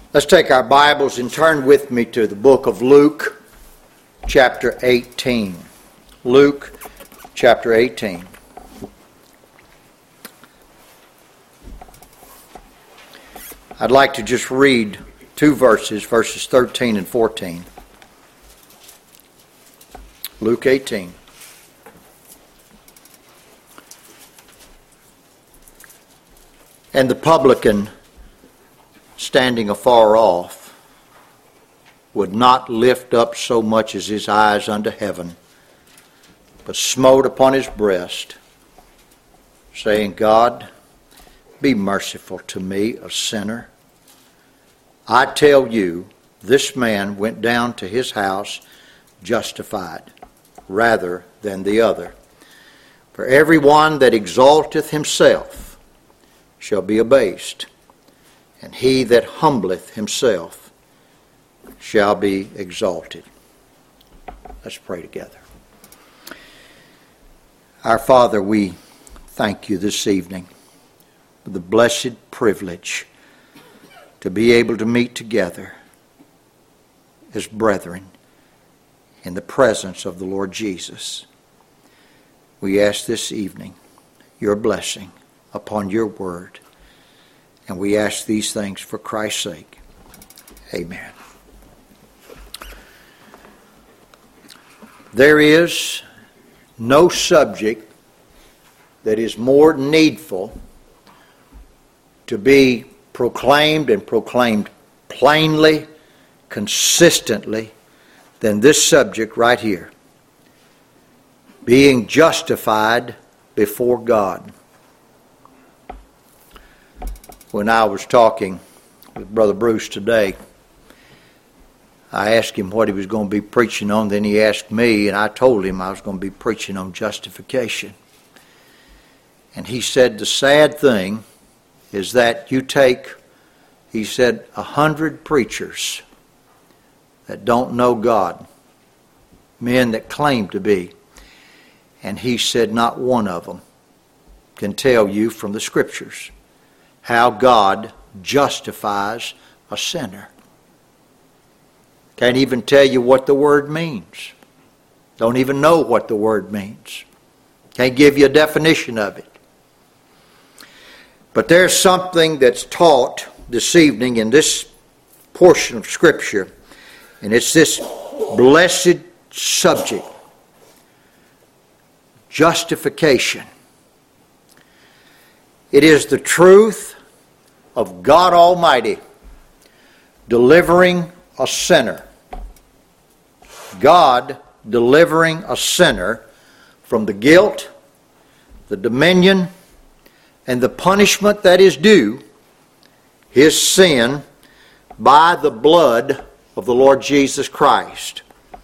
Let's take our Bibles and turn with me to the book of Luke, chapter 18. Luke, chapter 18. I'd like to just read two verses, verses 13 and 14. Luke 18. And the publican, standing afar off, would not lift up so much as his eyes unto heaven, but smote upon his breast, saying, God, be merciful to me, a sinner. I tell you, this man went down to his house justified, rather than the other. For every one that exalteth himself shall be abased, and he that humbleth himself shall be exalted. Let's pray together. Our Father, we thank you this evening for the blessed privilege to be able to meet together as brethren in the presence of the Lord Jesus. We ask this evening your blessing upon your word, and we ask these things for Christ's sake. Amen. There is no subject that is more needful to be proclaimed and proclaimed plainly, consistently, than this subject right here. Being justified before God. When I was talking with Brother Bruce today, I asked him what he was going to be preaching on. Then he asked me, and I told him I was going to be preaching on justification. And he said the sad thing is that you take, he said, 100 preachers that don't know God, men that claim to be, and he said not one of them can tell you from the Scriptures how God justifies a sinner. Can't even tell you what the word means. Don't even know what the word means. Can't give you a definition of it. But there's something that's taught this evening in this portion of Scripture, and it's this blessed subject, justification. It is the truth of God Almighty delivering a sinner. God delivering a sinner from the guilt, the dominion, and the punishment that is due his sin by the blood of the Lord Jesus Christ.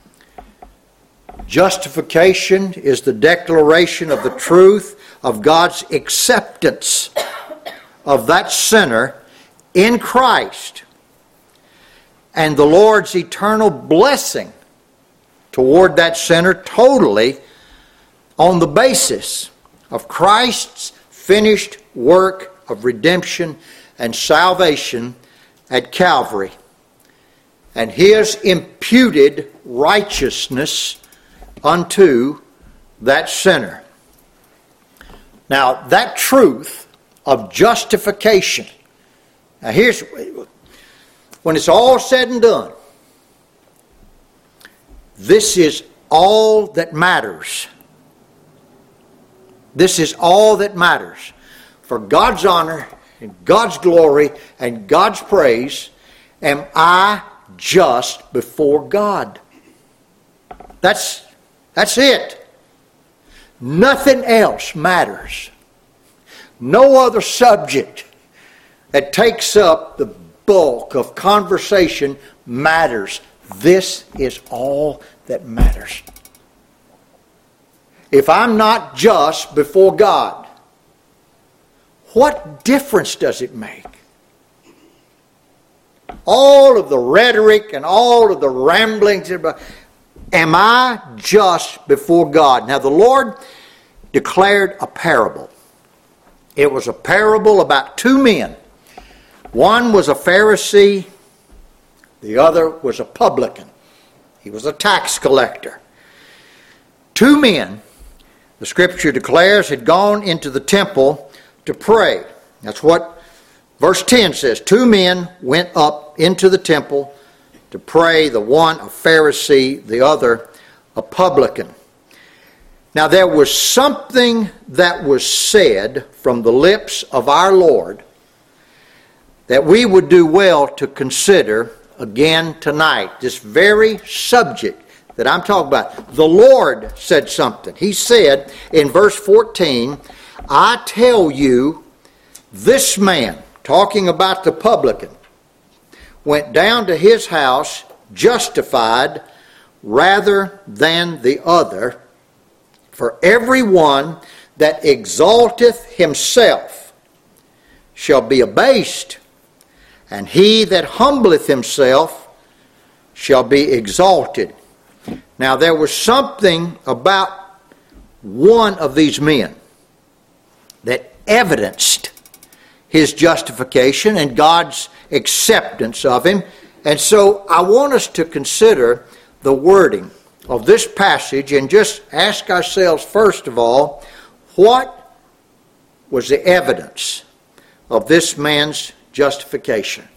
Justification is the declaration of the truth of God's acceptance of that sinner in Christ and the Lord's eternal blessing toward that sinner totally on the basis of Christ's finished work of redemption and salvation at Calvary and his imputed righteousness unto that sinner. Now, that truth of justification, now here's, when it's all said and done, this is all that matters. This is all that matters. For God's honor and God's glory and God's praise, am I just before God? That's it. Nothing else matters. No other subject that takes up the bulk of conversation matters. This is all that matters. If I'm not just before God, what difference does it make? All of the rhetoric and all of the ramblings, am I just before God? Now the Lord declared a parable. It was a parable about two men. One was a Pharisee The other was a publican. He was a tax collector. Two men, the Scripture declares, had gone into the temple to pray. That's what verse 10 says. Two men went up into the temple to pray, the one a Pharisee, the other a publican. Now there was something that was said from the lips of our Lord that we would do well to consider again tonight. This very subject that I'm talking about. The Lord said something. He said in verse 14, I tell you, this man, talking about the publican, went down to his house justified rather than the other. For everyone that exalteth himself shall be abased, and he that humbleth himself shall be exalted. Now there was something about one of these men that evidenced his justification and God's acceptance of him. And so I want us to consider the wording of this passage and just ask ourselves, first of all, what was the evidence of this man's justification?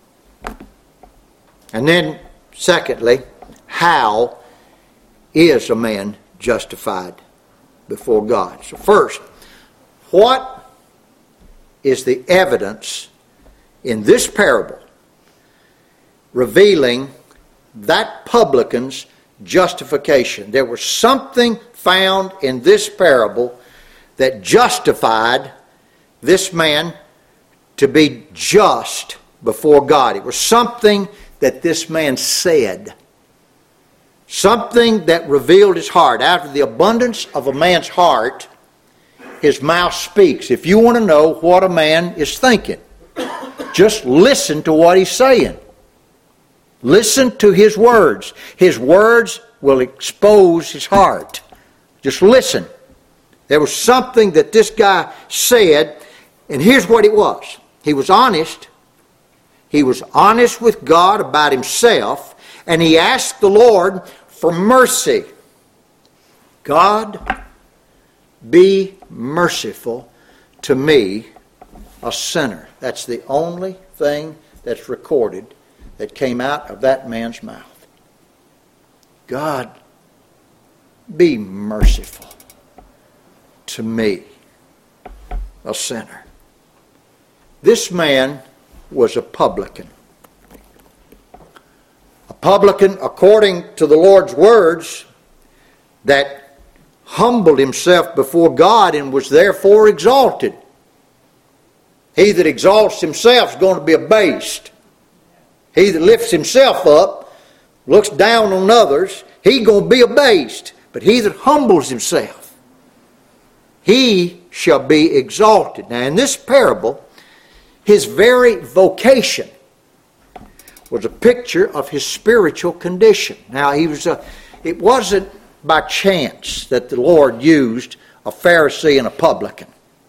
And then, secondly, how is a man justified before God? So first, what is the evidence in this parable revealing that publican's justification? There was something found in this parable that justified this man to be just before God. It was something that this man said. Something that revealed his heart. Out of the abundance of a man's heart, his mouth speaks. If you want to know what a man is thinking, just listen to what he's saying. Listen to his words. His words will expose his heart. Just listen. There was something that this guy said, and here's what it was. He was honest. He was honest with God about himself, and he asked the Lord for mercy. God, be merciful to me, a sinner. That's the only thing that's recorded that came out of that man's mouth. God, be merciful to me, a sinner. This man was a publican. A publican, according to the Lord's words, that humbled himself before God and was therefore exalted. He that exalts himself is going to be abased. He that lifts himself up, looks down on others, he's going to be abased. But he that humbles himself, he shall be exalted. Now in this parable, his very vocation was a picture of his spiritual condition. Now it wasn't by chance that the Lord used a Pharisee and a publican.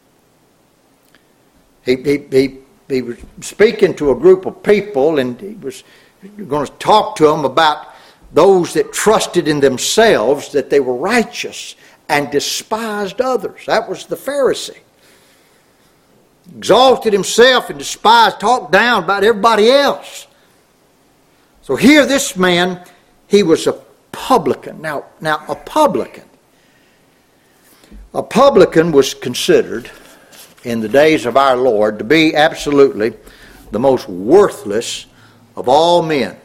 He was speaking to a group of people, and he was going to talk to them about those that trusted in themselves that they were righteous and despised others. That was the Pharisee. Exalted himself and despised, talked down about everybody else. So here this man, he was a publican. Now a publican was considered in the days of our Lord to be absolutely the most worthless of all men.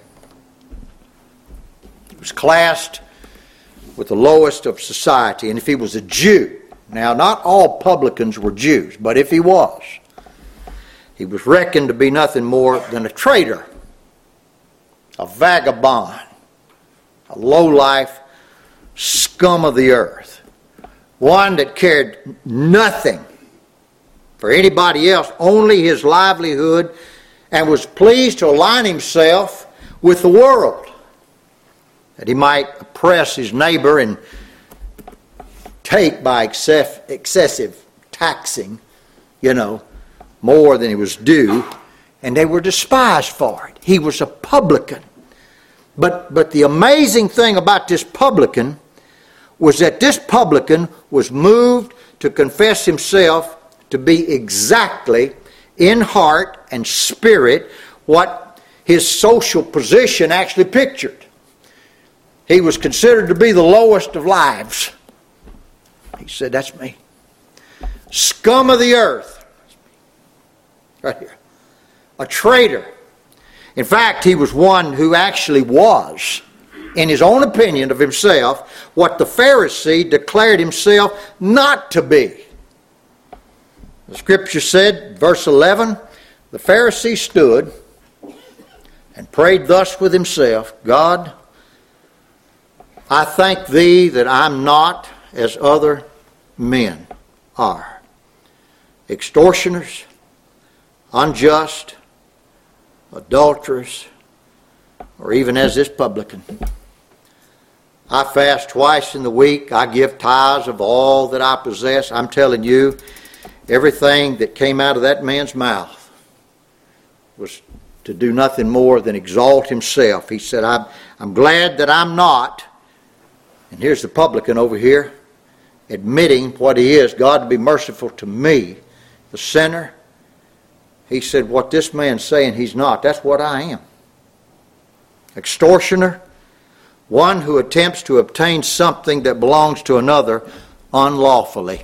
He was classed with the lowest of society. And if he was a Jew, now not all publicans were Jews, but if he was reckoned to be nothing more than a traitor, a vagabond, a lowlife scum of the earth, one that cared nothing for anybody else, only his livelihood, and was pleased to align himself with the world, that he might oppress his neighbor and take by excessive taxing, more than he was due, and they were despised for it. He was a publican. But the amazing thing about this publican was that this publican was moved to confess himself to be exactly in heart and spirit what his social position actually pictured. He was considered to be the lowest of lives. He said, that's me. Scum of the earth. Right here. A traitor. In fact, he was one who actually was, in his own opinion of himself, what the Pharisee declared himself not to be. The Scripture said, verse 11, the Pharisee stood and prayed thus with himself, God, I thank Thee that I'm not as other men are. Extortioners, unjust, adulterers, or even as this publican. I fast twice in the week. I give tithes of all that I possess. I'm telling you, everything that came out of that man's mouth was to do nothing more than exalt himself. He said, I'm glad that I'm not. And here's the publican over here admitting what he is. God, to be merciful to me, the sinner. He said, what this man's saying he's not, that's what I am. Extortioner, one who attempts to obtain something that belongs to another unlawfully.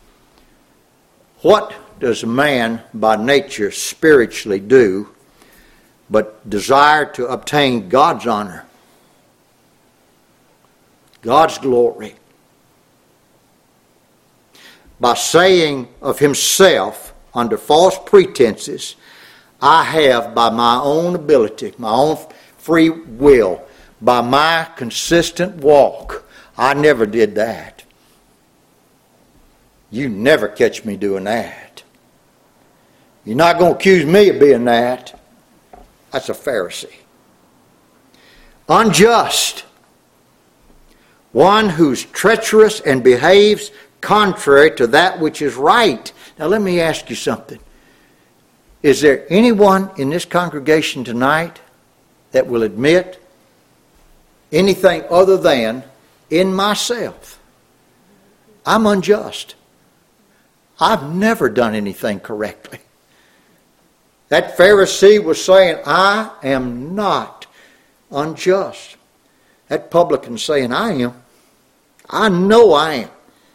What does a man by nature spiritually do but desire to obtain God's honor, God's glory? By saying of himself under false pretenses, I have by my own ability, my own free will, by my consistent walk. I never did that. You never catch me doing that. You're not going to accuse me of being that. That's a Pharisee. Unjust. One who's treacherous and behaves contrary to that which is right. Now let me ask you something. Is there anyone in this congregation tonight that will admit anything other than, in myself, I'm unjust? I've never done anything correctly. That Pharisee was saying, I am not unjust. That publican saying, I am. I know I am.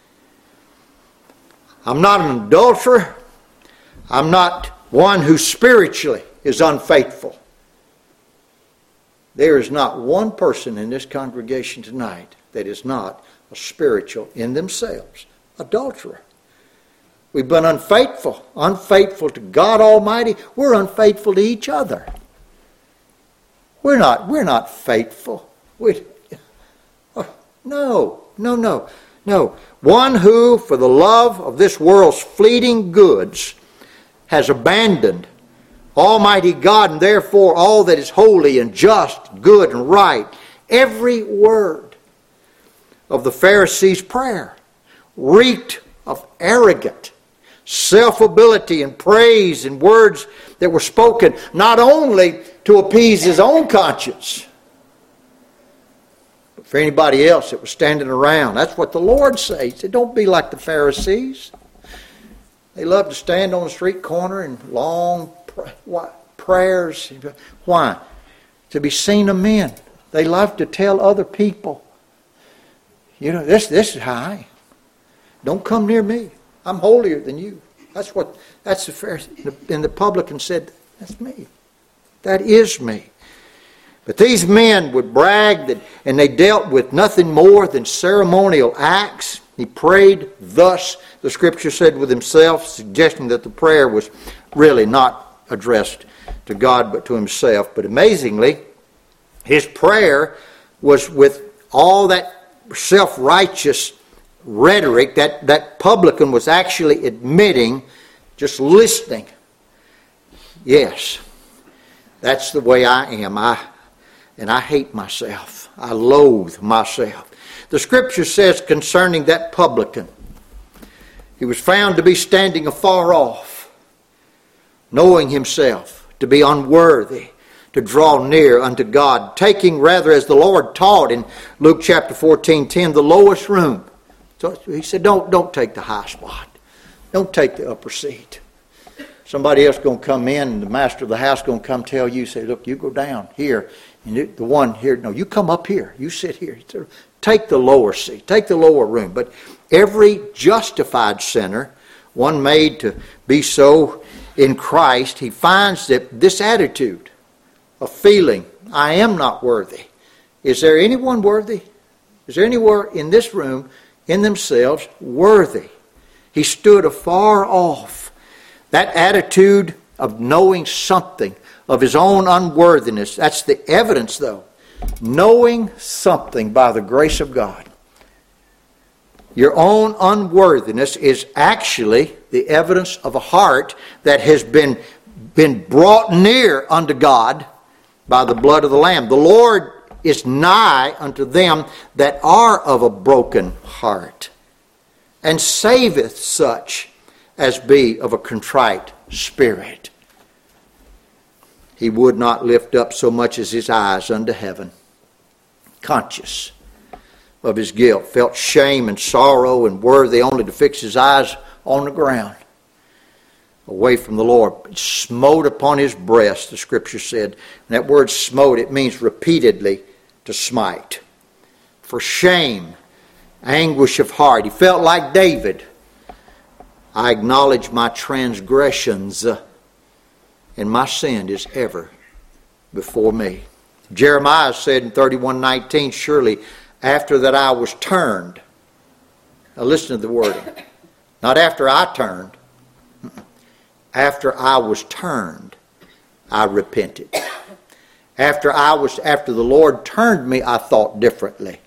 I'm not an adulterer. I'm not one who spiritually is unfaithful. There is not one person in this congregation tonight that is not a spiritual in themselves adulterer. We've been unfaithful to God Almighty. We're unfaithful to each other. We're not faithful. No. One who, for the love of this world's fleeting goods, has abandoned Almighty God and therefore all that is holy and just, good and right. Every word of the Pharisee's prayer reeked of arrogant self-ability and praise and words that were spoken not only to appease his own conscience, but for anybody else that was standing around. That's what the Lord says. He said, don't be like the Pharisees. They love to stand on the street corner and long prayers. Why? To be seen of men. They love to tell other people, this is how I am. Don't come near me. I'm holier than you. That's the Pharisee. And the publican said, that's me. That is me. But these men would brag and they dealt with nothing more than ceremonial acts. He prayed thus, the Scripture said, with himself, suggesting that the prayer was really not addressed to God but to himself. But amazingly, his prayer was with all that self-righteous rhetoric that publican was actually admitting, just listening. Yes, that's the way I am. And I hate myself. I loathe myself. The Scripture says concerning that publican, he was found to be standing afar off, knowing himself to be unworthy to draw near unto God, taking rather, as the Lord taught in Luke chapter 14:10, the lowest room. So he said, don't take the high spot. Don't take the upper seat. Somebody else going to come in, and the master of the house going to come tell you, say, look, you go down here. And the one here, no, you come up here. You sit here. Take the lower seat. Take the lower room. But every justified sinner, one made to be so in Christ, he finds that this attitude of feeling, I am not worthy. Is there anyone worthy? Is there anywhere in this room, in themselves, worthy? He stood afar off. That attitude of knowing something of his own unworthiness, that's the evidence, though. Knowing something by the grace of God. Your own unworthiness is actually the evidence of a heart that has been brought near unto God by the blood of the Lamb. The Lord is nigh unto them that are of a broken heart, and saveth such as be of a contrite spirit. He would not lift up so much as his eyes unto heaven, conscious of his guilt, felt shame and sorrow and worthy only to fix his eyes on the ground, away from the Lord. Smote upon his breast, the Scripture said. And that word smote, it means repeatedly to smite. For shame, anguish of heart. He felt like David. I acknowledge my transgressions, and my sin is ever before me. Jeremiah said in 31:19, surely after that I was turned. Now listen to the wording. Not after I turned. After I was turned, I repented. After the Lord turned me, I thought differently.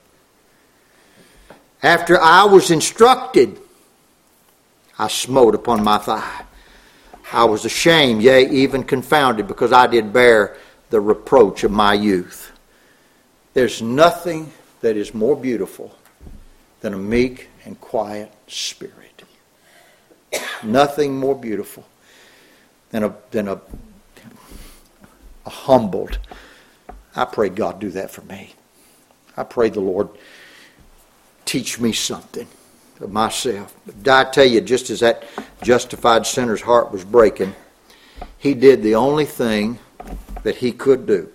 After I was instructed, I smote upon my thigh. I was ashamed, yea, even confounded, because I did bear the reproach of my youth. There's nothing that is more beautiful than a meek and quiet spirit. Nothing more beautiful than a humbled. I pray God do that for me. I pray the Lord teach me something of myself. But I tell you, just as that justified sinner's heart was breaking, he did the only thing that he could do.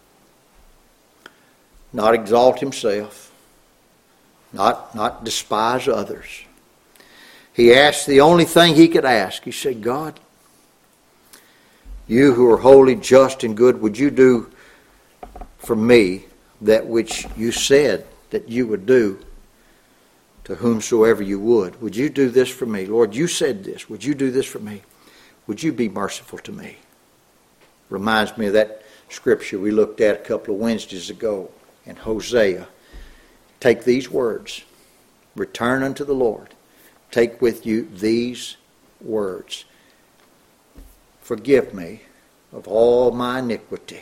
Not exalt himself, not despise others. He asked the only thing he could ask. He said, God, you who are holy, just, and good, would you do for me that which you said that you would do to whomsoever you would? Would you do this for me? Lord, you said this. Would you do this for me? Would you be merciful to me? Reminds me of that scripture we looked at a couple of Wednesdays ago in Hosea. Take these words. Return unto the Lord. Take with you these words. Forgive me of all my iniquity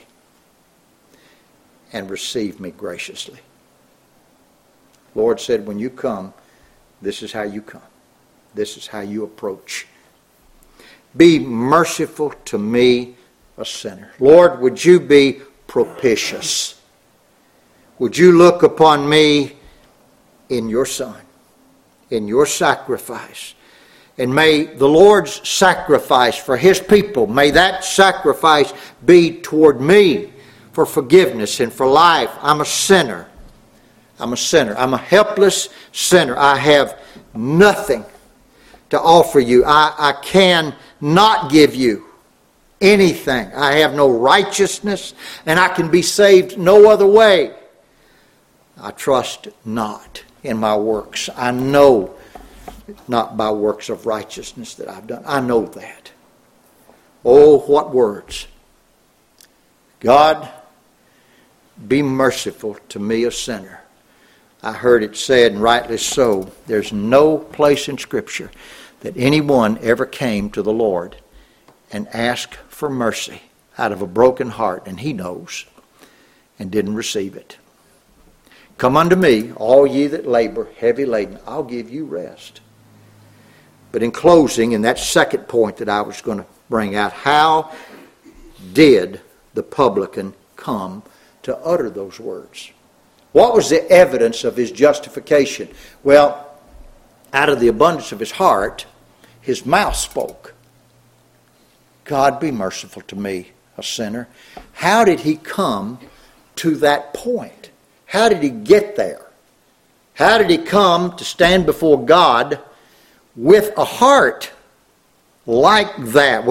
and receive me graciously. Lord said, when you come, this is how you come. This is how you approach. Be merciful to me, a sinner. Lord, would you be propitious? Would you look upon me in your Son, in your sacrifice? And may the Lord's sacrifice for his people, may that sacrifice be toward me for forgiveness and for life. I'm a sinner. I'm a sinner. I'm a helpless sinner. I have nothing to offer you. I can not give you anything. I have no righteousness, and I can be saved no other way. I trust not in my works. I know not by works of righteousness that I've done. I know that. Oh, what words. God, be merciful to me, a sinner. I heard it said, and rightly so, there's no place in Scripture that anyone ever came to the Lord and asked for mercy out of a broken heart, and he knows, and didn't receive it. Come unto me, all ye that labor, heavy laden, I'll give you rest. But in closing, in that second point that I was going to bring out, how did the publican come to utter those words? What was the evidence of his justification? Well, out of the abundance of his heart, his mouth spoke. God, be merciful to me, a sinner. How did he come to that point? How did he get there? How did he come to stand before God with a heart like that?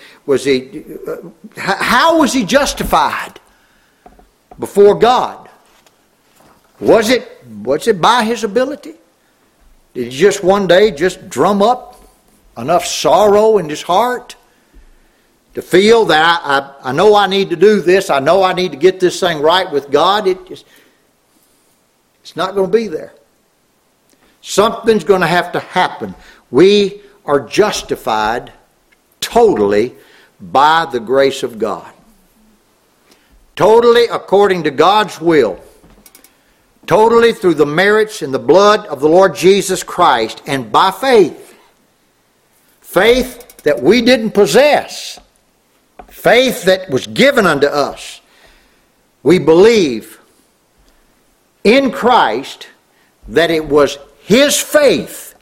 How was he justified before God? Was it by his ability? Did he just one day just drum up enough sorrow in his heart to feel that I know I need to do this, I know I need to get this thing right with God? It's not going to be there. Something's going to have to happen. We are justified totally by the grace of God. Totally according to God's will. Totally through the merits and the blood of the Lord Jesus Christ, and by faith. Faith that we didn't possess. Faith that was given unto us. We believe in Christ that it was His faith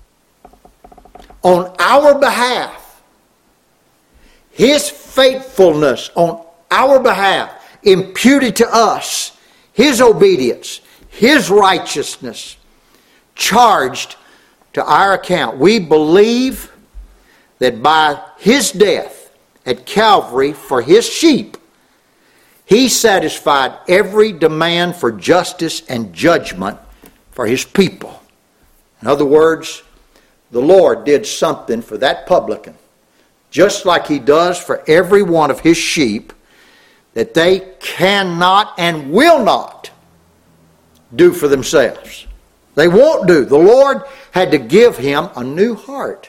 on our behalf, His faithfulness on our behalf, imputed to us, His obedience, His righteousness, charged to our account. We believe that by His death at Calvary for His sheep, He satisfied every demand for justice and judgment for His people. In other words, the Lord did something for that publican, just like He does for every one of His sheep, that they cannot and will not do for themselves. They won't do. The Lord had to give him a new heart.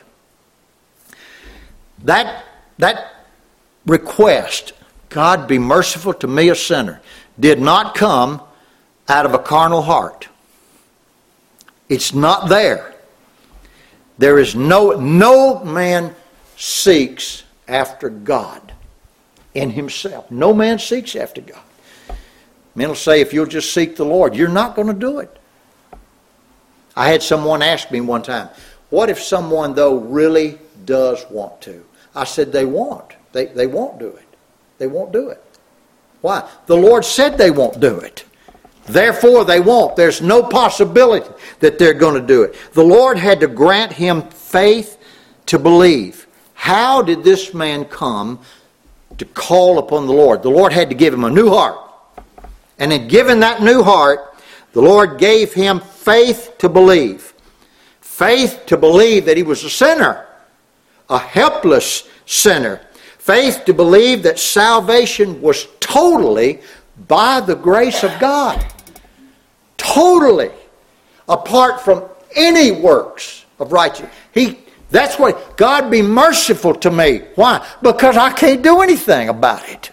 That request, God be merciful to me a sinner, did not come out of a carnal heart. It's not there. There is no man seeks after God in himself. No man seeks after God. Men will say, if you'll just seek the Lord, you're not going to do it. I had someone ask me one time, what if someone, though, really does want to? I said, they won't. They won't do it. They won't do it. Why? The Lord said they won't do it. Therefore, they won't. There's no possibility that they're going to do it. The Lord had to grant him faith to believe. How did this man come to call upon the Lord? The Lord had to give him a new heart. And in giving that new heart, the Lord gave him faith to believe. Faith to believe that he was a sinner, a helpless sinner. Faith to believe that salvation was totally by the grace of God. Totally. Apart from any works of righteousness. That's why, God be merciful to me. Why? Because I can't do anything about it.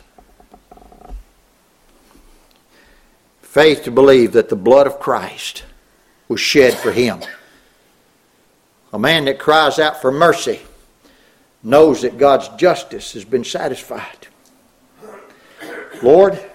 Faith to believe that the blood of Christ was shed for him. A man that cries out for mercy knows that God's justice has been satisfied. Lord,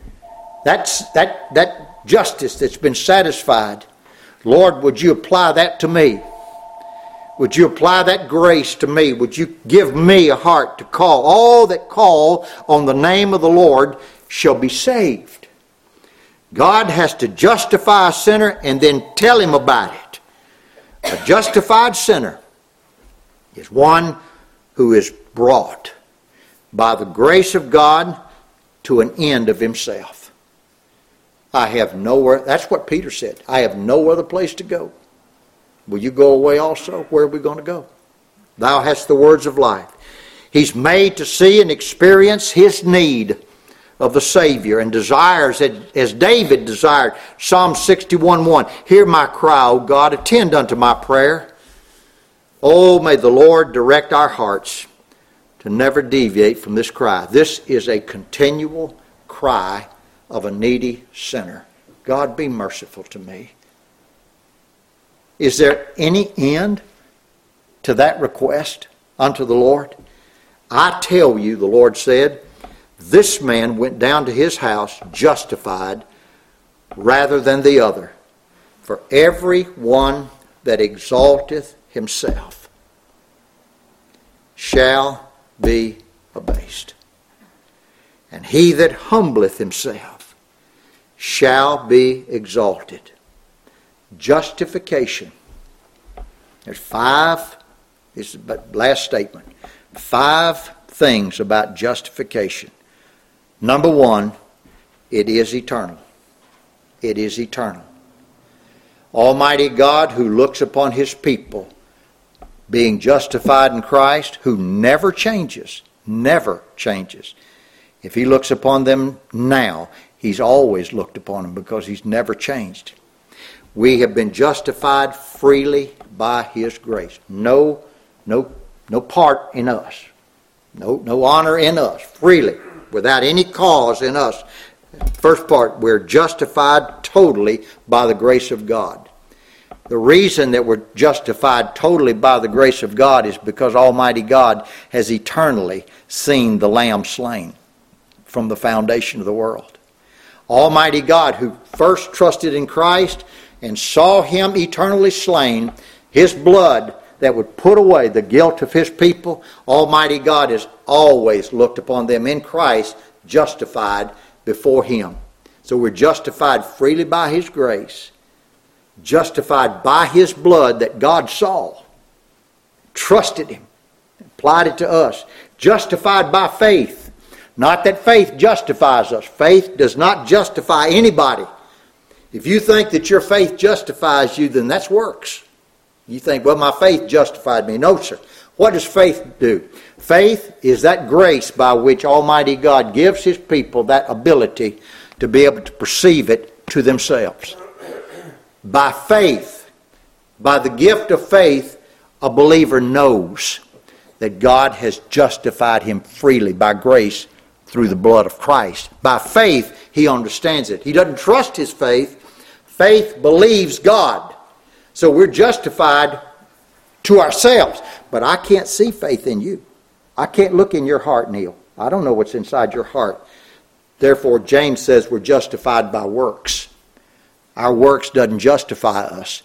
that justice that's been satisfied, Lord, would you apply that to me? Would you apply that grace to me? Would you give me a heart to call? All that call on the name of the Lord shall be saved. God has to justify a sinner and then tell him about it. A justified sinner is one who is brought by the grace of God to an end of himself. I have nowhere, that's what Peter said, I have no other place to go. Will you go away also? Where are we going to go? Thou hast the words of life. He's made to see and experience his need of the Savior and desires, as David desired. Psalm 61:1. Hear my cry, O God, attend unto my prayer. Oh, may the Lord direct our hearts to never deviate from this cry. This is a continual cry of a needy sinner. God, be merciful to me. Is there any end to that request unto the Lord? I tell you, the Lord said, This man went down to his house justified rather than the other. For every one that exalteth himself shall be abased, and he that humbleth himself shall be exalted. Justification. There's this is the last statement, 5 things about justification. Number 1, it is eternal. It is eternal. Almighty God, who looks upon his people being justified in Christ, who never changes. If he looks upon them now, he's always looked upon them because he's never changed. We have been justified freely by his grace. No part in us. No honor in us. Freely. Without any cause in us. First part, we're justified totally by the grace of God. The reason that we're justified totally by the grace of God is because Almighty God has eternally seen the Lamb slain from the foundation of the world. Almighty God, who first trusted in Christ and saw him eternally slain, his blood that would put away the guilt of his people, Almighty God has always looked upon them in Christ, justified before him. So we're justified freely by his grace, justified by his blood that God saw, trusted him, applied it to us, justified by faith. Not that faith justifies us. Faith does not justify anybody. If you think that your faith justifies you, then that's works. You think, well, my faith justified me. No, sir. What does faith do? Faith is that grace by which Almighty God gives his people that ability to be able to perceive it to themselves. By faith, by the gift of faith, a believer knows that God has justified him freely by grace through the blood of Christ. By faith, he understands it. He doesn't trust his faith. Faith believes God. So we're justified to ourselves. But I can't see faith in you. I can't look in your heart, Neil. I don't know what's inside your heart. Therefore, James says we're justified by works. Our works doesn't justify us.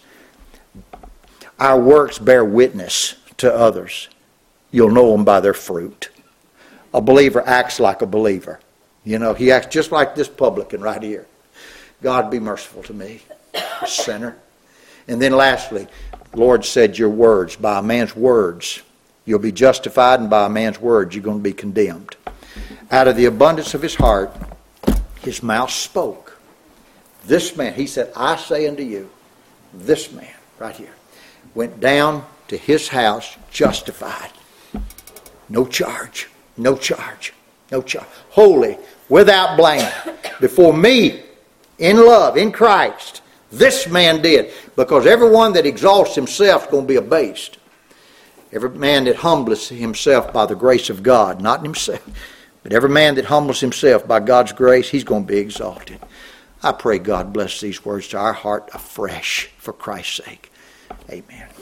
Our works bear witness to others. You'll know them by their fruit. A believer acts like a believer. You know, he acts just like this publican right here. God, be merciful to me, a sinner. And then lastly, the Lord said your words, by a man's words, you'll be justified, and by a man's words, you're going to be condemned. Out of the abundance of his heart, his mouth spoke. This man, he said, I say unto you, this man right here went down to his house justified. No charge. Holy, without blame, before me, in love, in Christ. This man did. Because everyone that exalts himself is going to be abased. Every man that humbles himself by the grace of God, not himself, but every man that humbles himself by God's grace, he's going to be exalted. I pray God bless these words to our heart afresh for Christ's sake. Amen.